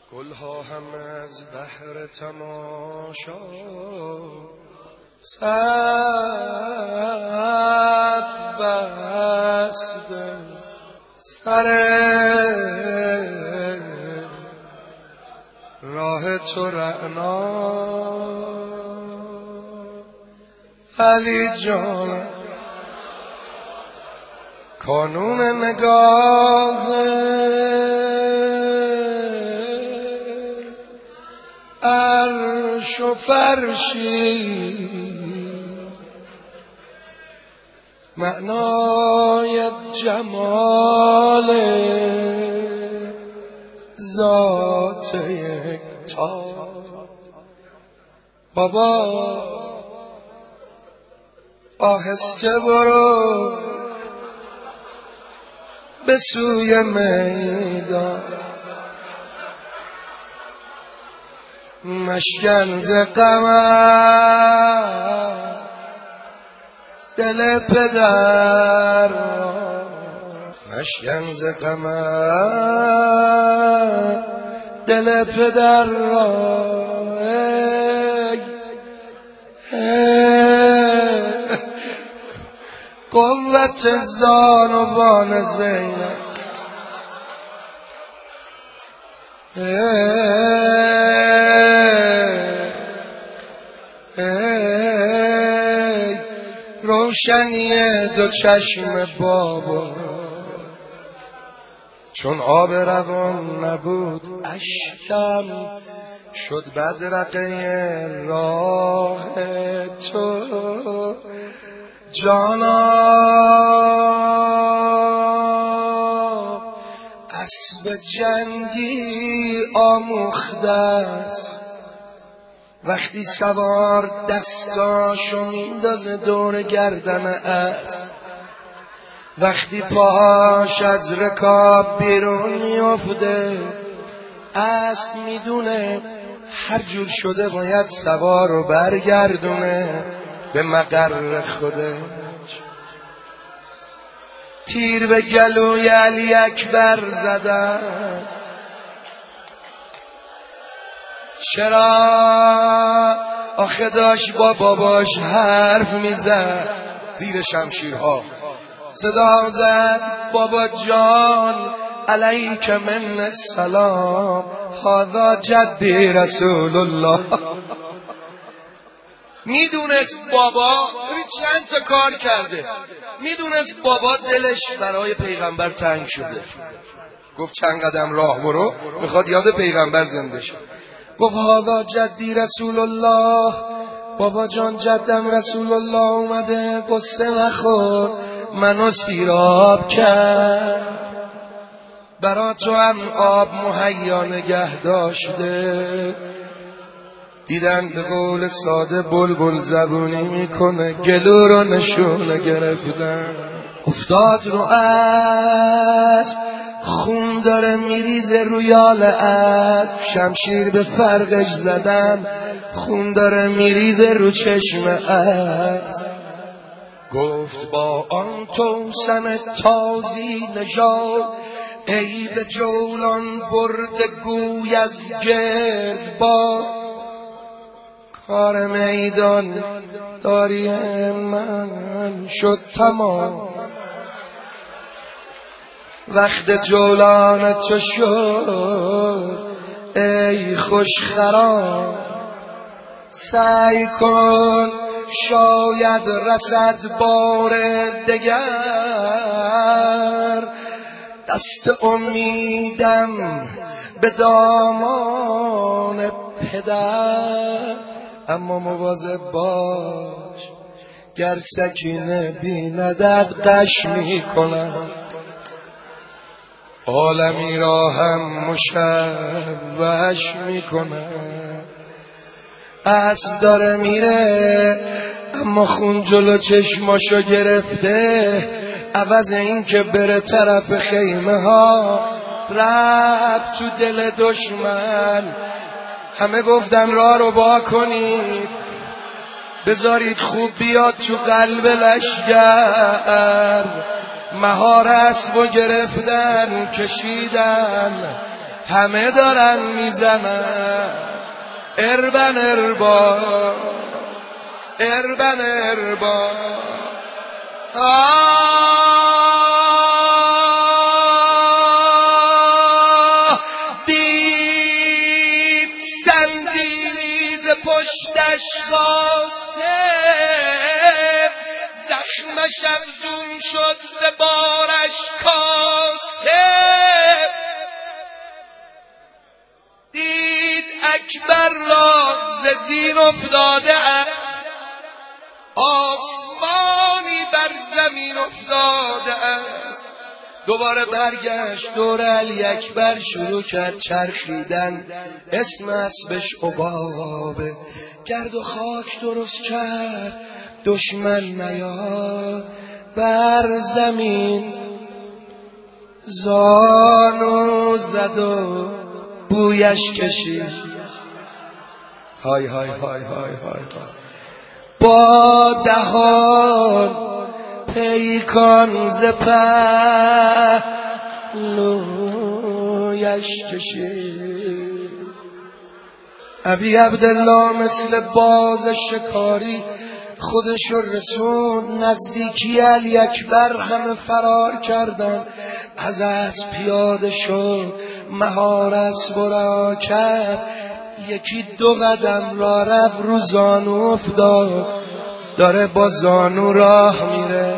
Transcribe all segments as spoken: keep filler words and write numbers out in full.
گلها هم از بحر تماشا صف بسته سر راه تو رعنا علی جان کانون نگاه عرش و فرشی معنای جمال ذات یکتا. بابا آهسته برو به سوی میدان، مشکن ز غمت دل پدر، مشکن ز غمت دل پدر را. ای ای قوت زانوان زینب، ای ای روشنی دو چشم بابا، چون آب روان نبود اشکم شد بدرقه راه تو. جانا اسب جنگی آموخته است، وقتی سوار دستاشو میندازه دور گردن اسب، وقتی پاهاش از رکاب بیرون میافته اسب میدونه هر جور شده باید سوار رو برگردونه به مقر خودش. تیر به گلوی علی اکبر زدن، چرا؟ آخه داشت با باباش حرف میزد، زیر شمشیرها صدا زد بابا جان علیک من السلام هذا جدی رسول الله. میدونست بابا چند تا کار کرده، میدونست بابا دلش برای پیغمبر تنگ شده، گفت چند قدم راه برو میخواد یاد پیغمبر زنده شه. گفت هذا جدی رسول الله، بابا جان جدم رسول الله اومده، قصه نخور منو سیراب کرد، برا تو هم آب مهیا نگه داشته. دیدن به قول ساده بلبل زبونی میکنه، گلو رو نشونه گرفتن. افتاد رو اسب، خون داره میریزه رویال اسب، شمشیر به فرقش زدن، خون داره میریزه رو چشم اسب. گفت با آن توسن تازی نژاد ای به جولان برد گوی از گرد با، کار میدان داری من شد تمام، وقت جولان تو شد ای خوش خرام. سعی کن شاید رسد بار دگر، دست امیدم به دامان پدر، اما مواظب باش گر سکینه بیندت غش میکنم، عالمی را هم مشوش میکنم. اسب داره میره اما خون جلو چشماشو گرفته، عوض این که بره طرف خیمه ها رفت تو دل دشمن. همه گفتن راه رو با کنید، بذارید خوب بیاد تو قلب لشگر. مهار اسب و گرفتن کشیدن، همه دارن میزنن اربن اربا اربن اربا. آه دید سنگینی ز پشتش خواسته، زخمش افزون شد ز بارش کاسته. دید اکبر را ز زین افتاده است، آسمانی بر زمین افتاده است. دوباره برگشت دور علی اکبر شروع کرد چرخیدن، اسم اسبش عقابه. گرد و خاک درست کرد دشمن نیا بر زمین، زانو زد و بویش کشید. های های های های های های با دهان پیکان ز پهلویش کشید. ابی عبدالله مثل باز شکاری خودشو رسون نزدیکی علی اکبر، همه فرار کردن. از اسب پیاده شد مهار اسب را کرد، یکی دو قدم را رفت رو زانو افتاد، داره با زانو راه میره.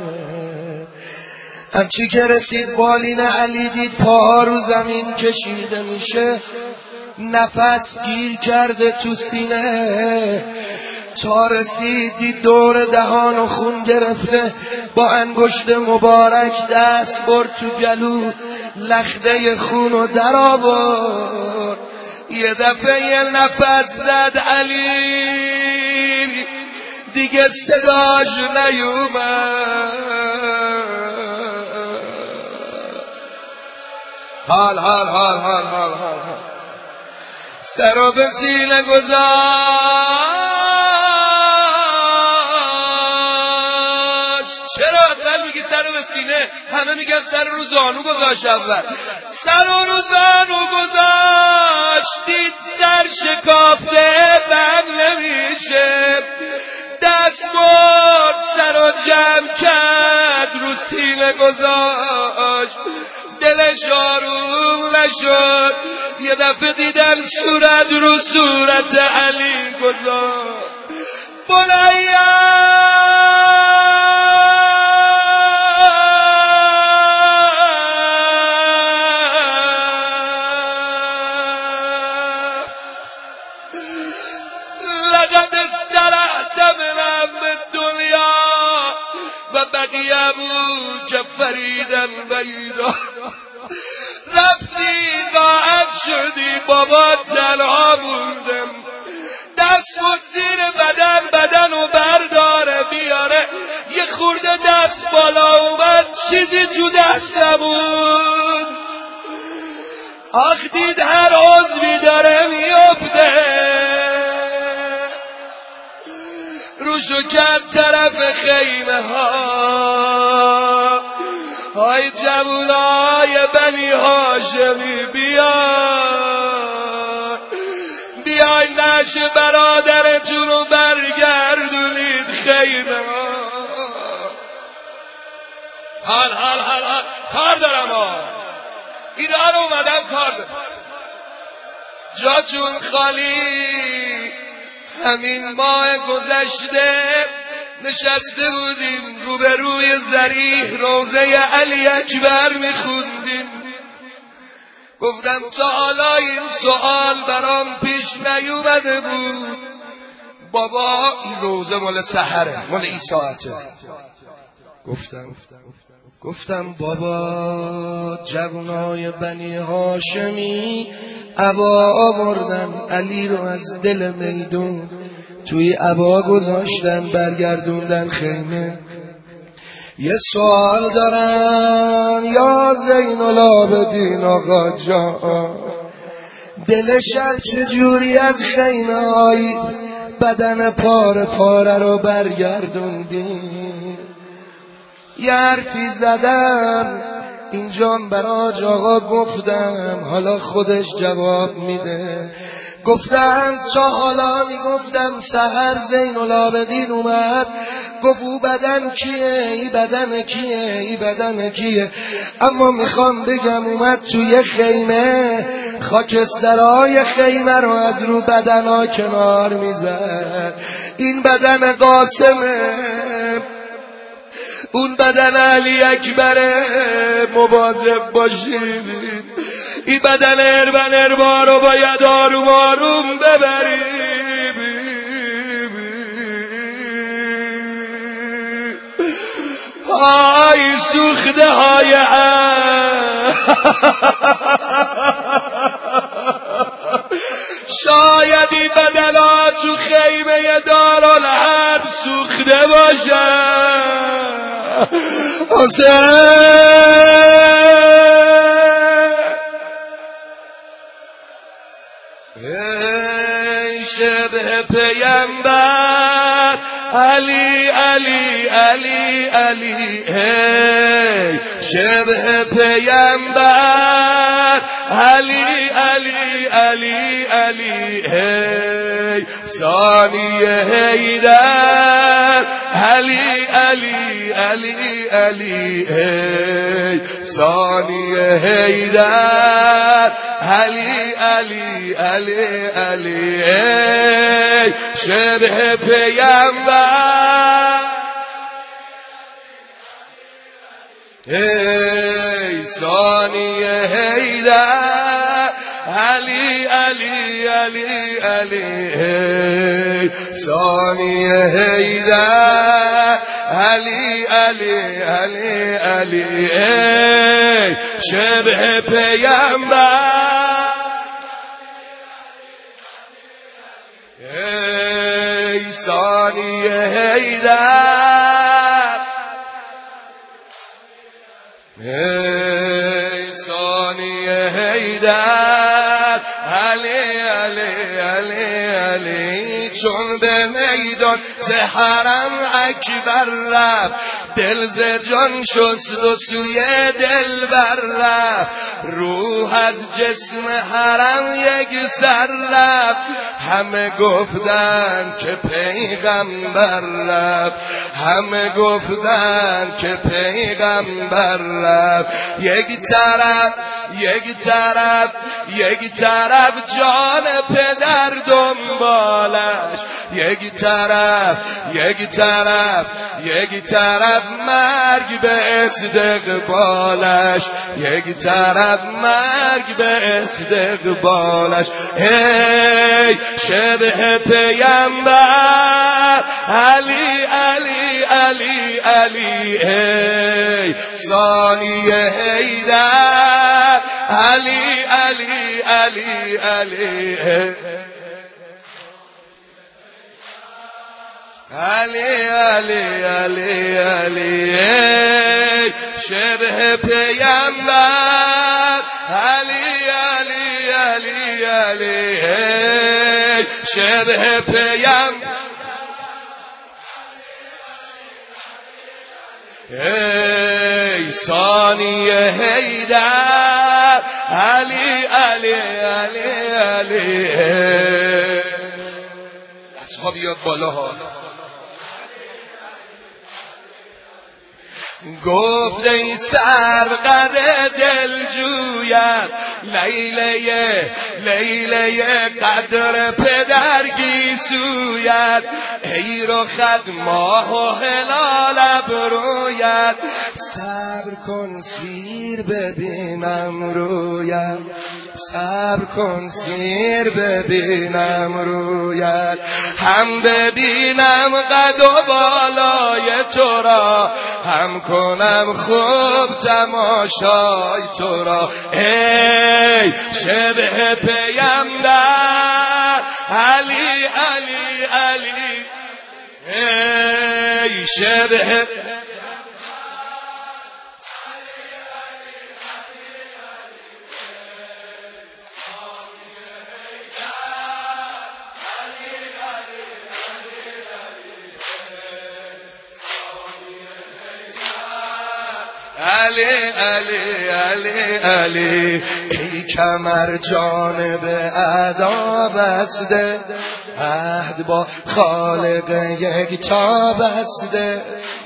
همچی که رسید بالین علی دید پاها رو زمین کشیده میشه، نفس گیر کرده تو سینه. تا رسیدی دور دهان و خون گرفته، با انگشت مبارک دست برد تو گلو، لخته خون و در آورد. یه دفعه یه نفس زد علی، دیگه صداش نیومد. حال حال حال حال حال حال سر و به سینه گذاشت. چرا اول میگی سر و به سینه؟ همه میگن سر رو زانو گذاشت. اول سر و رو زانو گذاشت، دید سر شکافته بند نمیشه. دست برد سر و جمع کرد رو سینه گذاشت، دلش آروم نشد. یه دفعه دیدن صورت رو صورت علی گذاشت. بنیا لقد استرحت من امر الدنیا و بقی ابوک فریدا بعیدا. رفتی قاعد شدی بابا تنها موندم. دست بود زیر بدن، بدن و برداره بیاره. یه خورده دست بالا اومد، چیزی تو دست نبود. آخ دید هر عضوی داره میفته، روشو کرد طرف خیمه ها. های جوونای بنی هاشمی بیای بیای نش برادرتون رو برگردونید خیمه ها. حال حال حال حال کار دارم ها، ایدار اومدم کار دارم. جاتون خالی. همین ماه گذشته نشسته بودیم روبروی ضریح، روزه علی اکبر میخوندیم. گفتم تا حالا این سوال برام پیش نیومده بود. بابا این روزه مال سحره، مال این ساعته. گفتم گفتم بابا جوانای بنی هاشمی عبا آوردن علی رو از دل میدون، توی عبا گذاشتن برگردوندن خیمه. یه سوال دارم یا زین العابدین آقا جان، دل شب چجوری از خیمه های بدن پاره پاره رو برگردوندین؟ یه حرفی زدم اینجام براج آقا گفتم، حالا خودش جواب میده. گفتم تا حالا میگفتم سحر زین العابدین اومد، گفت او بدن کیه، ای بدن کیه، ای بدن کیه. اما میخوام بگم اومد توی خیمه، خاکسترهای خیمه رو از رو بدنها کنار میزد. این بدن قاسمه، اون بدن علی اکبره، مواظب باشید. این بدن اربن اربا رو باید آروم آروم ببریم. های سوخته های شاید این بدن ها تو خیمه دارالحرب سوخته باشن. ای شبه پیمبر علی علی علی علی، ای شبه پیمبر علی علی علی علی، ای ثانیه حیدر علی علی علی علی، ای ثانیه حیدر علی علی علی علی، ای شبه پیمبر، ای ثانیه حیدر علی علی علی علی، ای ثانیه حیدر علی علی علی علی، ای شبه پیمبر، ای ثانیه حیدر، ای ثانیه حیدر علی علی علی علی. چون به میدان ز حرم اکبر رفت، دل ز جان شست و سوی دلبر رفت. روح از جسم حرم یک سر رفت، همه گفتن که پیغمبر رفت، همه گفتن که پیغمبر رفت. یک طرف یک طرف یک طرف جان پدر دنبالش، یک طرف یک طرف یک طرف مرگ به استقبالش، یک طرف مرگ به استقبالش. ای شبه پیمبر علی علی علی علی، ای ثانیه حیدر علی علی علی علی، علی علی علی علی، ای شبه پیمبر علی علی علی علی، ای شبه پیمبر، ای ثانیه حیدر علی علی علی علی. اصحاب بیاد بالا ها. گفت ای سرقد دل جوید، لیله لیله قدر پدر گیسوید. ای رخت ماه و هلال ابروید، صبر کن سیر ببینم روید، صبر کن سیر ببینم روید. هم ببینم قد و بالای تو را، هم کنم خوب تماشای تو را. ای شبه پیمبر علی علی علی، ای شبه علی علی علی علی ای کمر جانب ادا بسته عهد با خالق یکتا بسته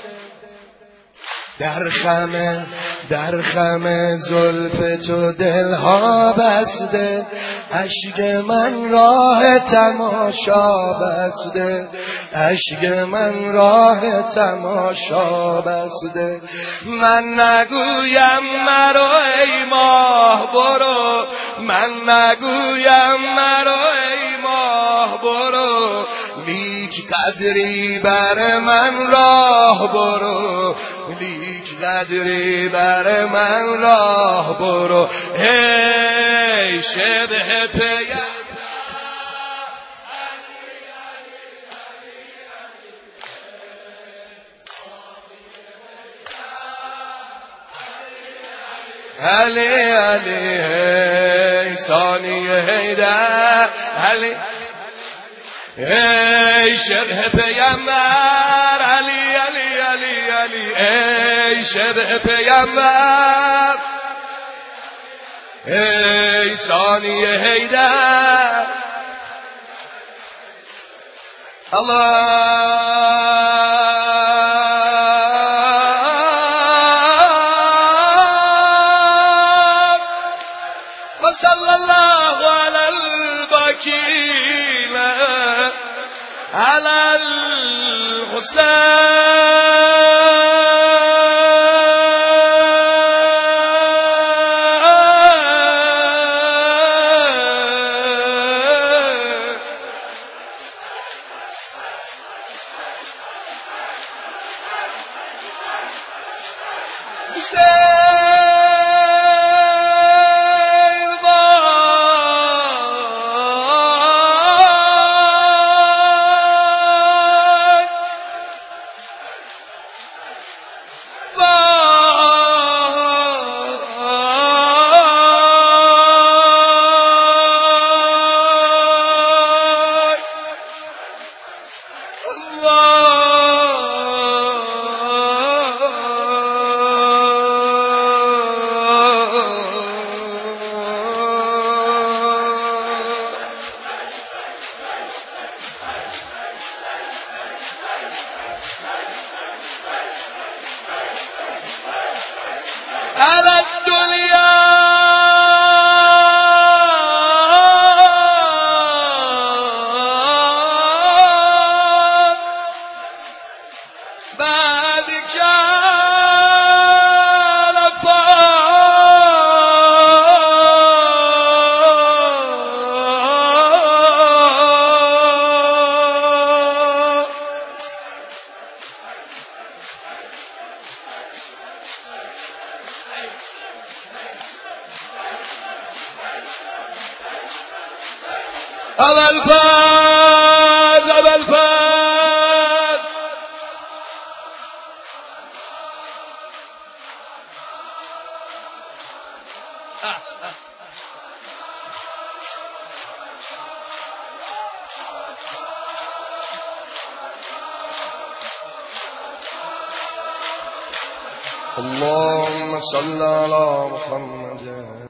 در خم در خم زلف تو دلها بسته اشک من راه تماشا بسته اشک من راه تماشا بسته من نگویم مرو ای ماه برو من نگویم مرو ای ماه برو لیک قدری بر من راه برو لیک قدری بر من راه برو ای شبه پیام علی علی ای ثانیه حیدر علی ای شبه پیامبر علی علی علی علی ای شبه پیامبر ای ثانیه حیدر الله وصلى الله على الباكين على الحسين على الدنيا بعد كان أبا الفاز أبا الفاز اللهم صل على محمد